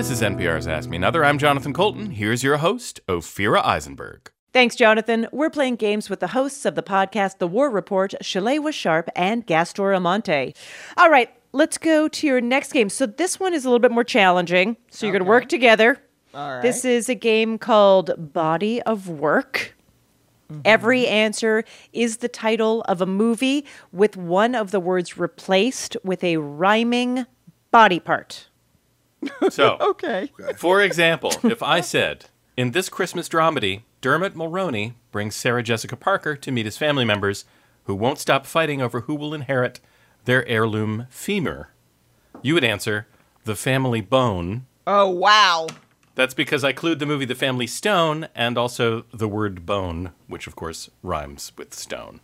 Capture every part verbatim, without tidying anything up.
This is N P R's Ask Me Another. I'm Jonathan Colton. Here's your host, Ophira Eisenberg. Thanks, Jonathan. We're playing games with the hosts of the podcast The War Report, Shalewa Sharp and Gastor Amante. All right, let's go to your next game. So this one is a little bit more challenging. So you're okay. going to work together. All right. This is a game called Body of Work. Mm-hmm. Every answer is the title of a movie with one of the words replaced with a rhyming body part. So, okay. For example, if I said, in this Christmas dramedy, Dermot Mulroney brings Sarah Jessica Parker to meet his family members who won't stop fighting over who will inherit their heirloom femur, you would answer, the family bone. Oh, wow. That's because I clued the movie The Family Stone and also the word bone, which of course rhymes with stone.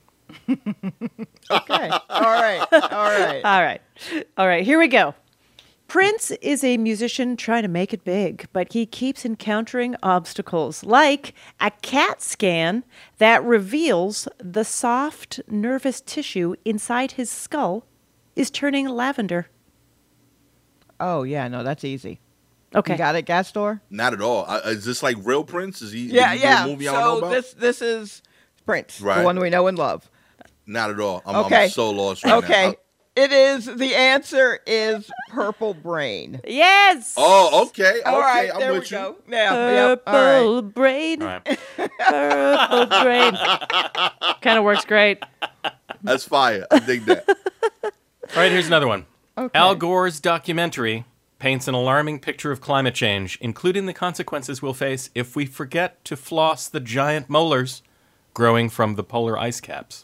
Okay. All right. All right. All right. All right. Here we go. Prince is a musician trying to make it big, but he keeps encountering obstacles, like a CAT scan that reveals the soft, nervous tissue inside his skull is turning lavender. Oh, yeah. No, that's easy. Okay. You got it, Gastor? Not at all. Uh, is this like real Prince? Is he? Yeah, did he do yeah. a movie so I don't know about? this this is Prince, Right. the one we know and love. Not at all. I'm, Okay. I'm so lost right Okay. now. It is, the answer is Purple Brain. Yes. Oh, okay. All okay, right, I'm there with we you. go. Yeah, Purple yep. All right. brain. All right. Purple brain. Kind of works great. That's fire. I dig that. All right, here's another one. Okay. Al Gore's documentary paints an alarming picture of climate change, including the consequences we'll face if we forget to floss the giant molars growing from the polar ice caps.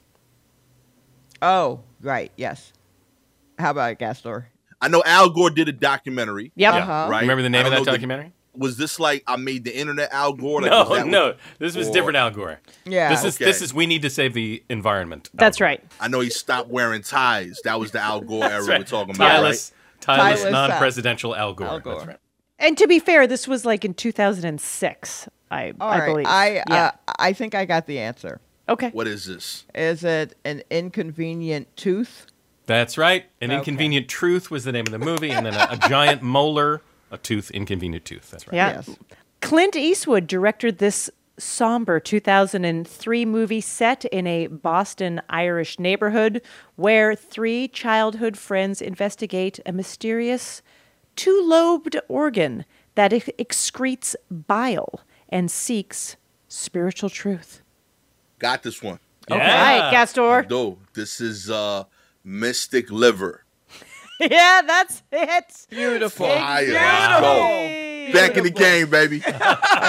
Oh, right, yes. How about it, Gastor? I know Al Gore did a documentary. Yep. Uh-huh. Right. Remember the name I of don't that know the- documentary? Was this like I made the internet Al Gore? Like, No, was that no. what- This was or- different Al Gore. Yeah. This is Okay. this is we need to save the environment. Al That's Gore. right. I know he stopped wearing ties. That was the Al Gore era That's we're right. talking about, Tieless, right? tieless, Tieless, uh, non-presidential Al Gore. Al Gore. That's right. And to be fair, this was like in two thousand six, I, All I right. believe. I, yeah. uh, I think I got the answer. Okay. What is this? Is it an inconvenient tooth? That's right. An Okay. Inconvenient Truth was the name of the movie, and then a, a giant molar, a tooth, inconvenient tooth. That's right. Yeah. Yes. Clint Eastwood directed this somber two thousand three movie set in a Boston Irish neighborhood where three childhood friends investigate a mysterious two-lobed organ that ex- excretes bile and seeks spiritual truth. Got this one. Yeah. All right, Gastor. No, this is uh, Mystic Liver. Yeah, that's it. Beautiful. Fire. Beautiful. Let's go. Back in the game, baby. All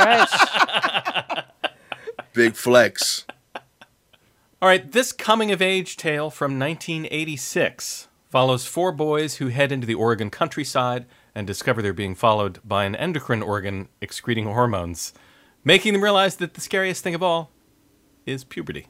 right. Big flex. All right, this coming-of-age tale from nineteen eighty-six follows four boys who head into the Oregon countryside and discover they're being followed by an endocrine organ excreting hormones, making them realize that the scariest thing of all is puberty.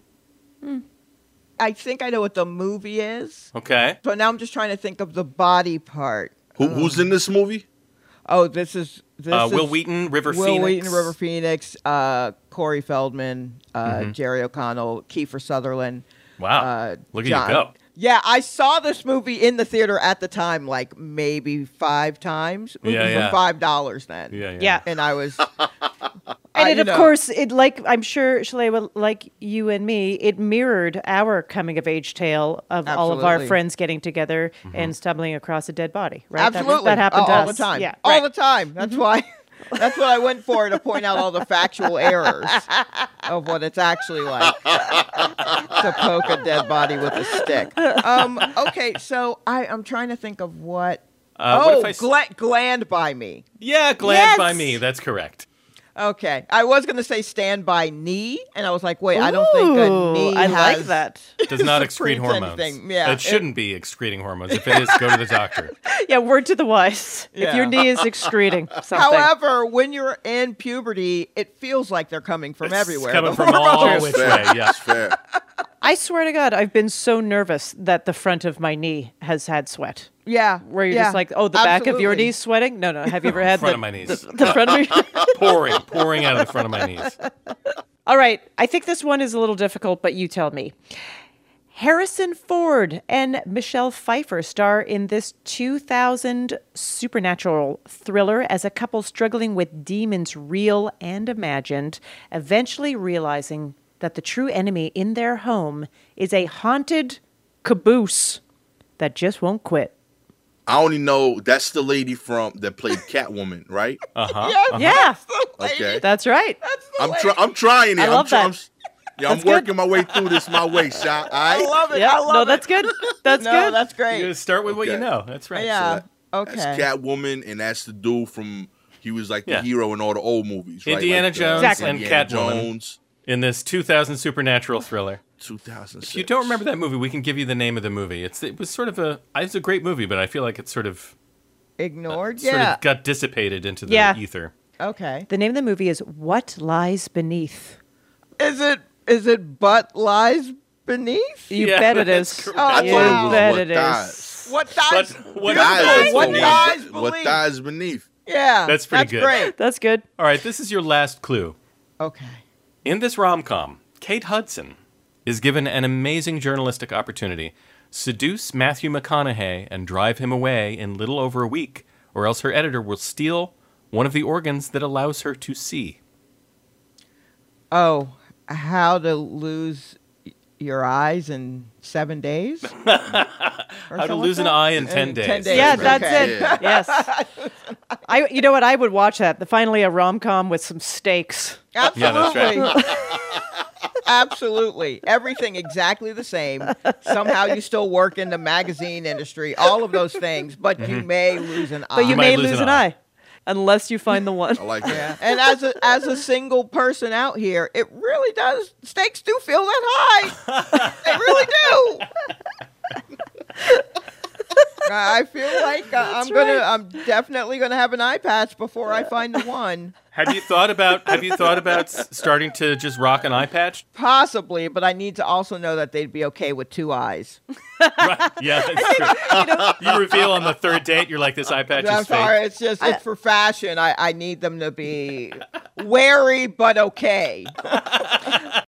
I think I know what the movie is. Okay. So now I'm just trying to think of the body part. Who, who's in this movie? Oh, this is this Uh, is Will Wheaton, River Will Phoenix. Wheaton, River Phoenix, uh, Corey Feldman, uh, Mm-hmm. Jerry O'Connell, Kiefer Sutherland. Wow. Uh, Look at John. you go. Yeah, I saw this movie in the theater at the time, like maybe five times. Movies Yeah, yeah. were five dollars then. Yeah, yeah. Yeah. And I was, And I- it, you of know, course, it like I'm sure Shalewa, like you and me, it mirrored our coming of age tale of all of our Absolutely. friends getting together and stumbling across a dead body. Right? That- absolutely, that, happened all, to all us. the time. Yeah, all right. the time. That's why. That's what I went for, to point out all the factual errors of what it's actually like to poke a dead body with a stick. Um, okay, so I, I'm trying to think of what. Uh, what oh, if I s- gla- gland by me. Yeah, glad Yes! by me. That's correct. Okay, I was going to say stand by knee, and I was like, wait, I don't think a Ooh, knee I like has- that. Does not excrete secretes hormones. anything. Yeah, it shouldn't be excreting hormones. If it is, go to the doctor. Yeah, word to the wise. If Yeah. your knee is excreting something. However, when you're in puberty, it feels like they're coming from It's everywhere. coming The from all hormones- which way. Fair. Yeah. That's fair. I swear to God, I've been so nervous that the front of my knee has had sweat. Yeah. Where you're yeah, just like, oh, the back of your absolutely. knee's sweating? No, no. Have you ever had Front the, of my knees. the, the front of your pouring, pouring out of the front of my knees. All right. I think this one is a little difficult, but you tell me. Harrison Ford and Michelle Pfeiffer star in this two thousand supernatural thriller as a couple struggling with demons real and imagined, eventually realizing that the true enemy in their home is a haunted caboose that just won't quit. I only know that's the lady from that played Catwoman, right? Uh-huh. Yes, uh-huh. Yeah, Okay. that's right. that's the I'm lady. try- I'm trying it. I love I'm, try- that. I'm, s- yeah, I'm That's good. working my way through this my way, shot. All I right. love it. Yeah, I love no, it. that's good. That's no, good. that's You great. gotta start with what you Okay. know. That's right. Yeah. So Okay. That's Catwoman, and that's the dude from. He was like the Yeah. hero in all the old movies, right? Indiana like the- Jones Exactly. and Indiana Catwoman Jones, in this two thousand supernatural thriller. two thousand six. If you don't remember that movie, we can give you the name of the movie. It's it was sort of a it's a great movie, but I feel like it's sort of Ignored. sort Yeah. of got dissipated into the Yeah. ether. Okay. The name of the movie is What Lies Beneath. Is it? Is it? Butt lies beneath. You Yeah, bet it that's is. correct. Oh, you wow. bet What it dies. is. What dies? But what Beautiful. dies What beneath. dies What beneath? dies beneath? Yeah. That's pretty that's good. Great. That's good. All right, this is your last clue. Okay. In this rom-com, Kate Hudson is given an amazing journalistic opportunity: seduce Matthew McConaughey and drive him away in little over a week, or else her editor will steal one of the organs that allows her to see. Oh, how to lose y- your eyes in seven days? Or How to something lose like an that? eye in ten days. Ten days. Yeah, okay. that's it. Yeah. Yes. I. You know what? I would watch that. The finally a rom com with some stakes. Absolutely. Yeah, that's Absolutely. Everything exactly the same. Somehow you still work in the magazine industry, all of those things, but you may lose an eye. But you, might may lose lose an an eye. eye. Unless you find the one. I like that. And as a as a single person out here, it really does. Stakes do feel that high. They really do. I feel like uh, I'm gonna. I'm definitely gonna have an eye patch before I find the one. Have you thought about Have you thought about s- starting to just rock an eye patch? Possibly, but I need to also know that they'd be okay with two eyes. Right. Yeah, that's true. You reveal on the third date, you're like, this eye patch I'm is fake. sorry, it's just it's for fashion. I, I need them to be wary but okay.